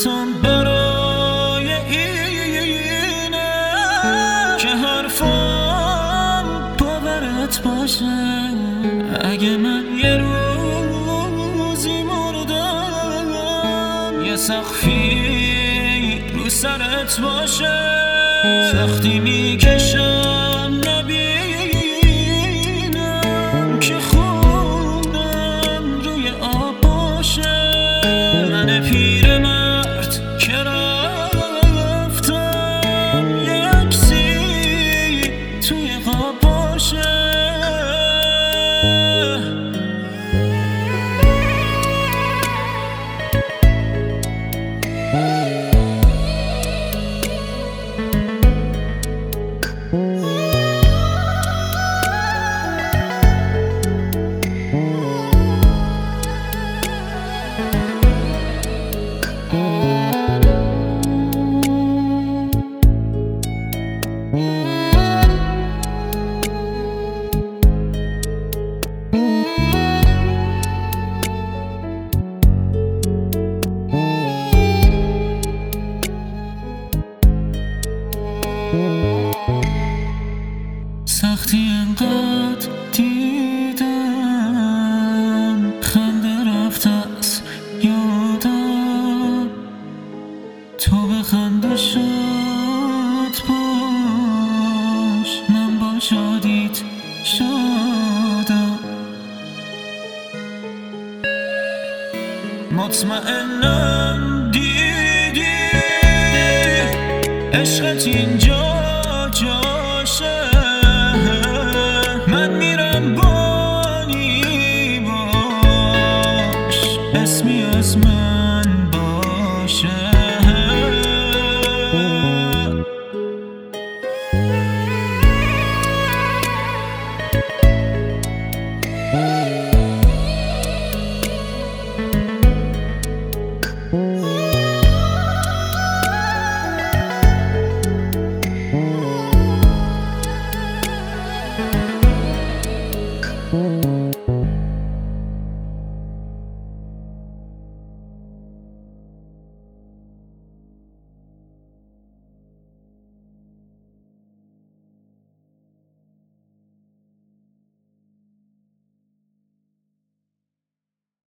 حیاتم برای اینه که حرفم باورت باشه. اگه من یه روزی مردم یه سقفی رو سرت باشه. سختی میکشم نبینم که خونم روی آب باشه. من پیرمرد که رفتم یه عکسی توی قاب باشه. سختی انقدر دیدم خنده رفت از یادم. تو بخند و شاد باش، من با شادیت شادم. مطمئنم دیدی عشقت اینجا جاشه. من میرم بانی باش، اسمی از من باشه.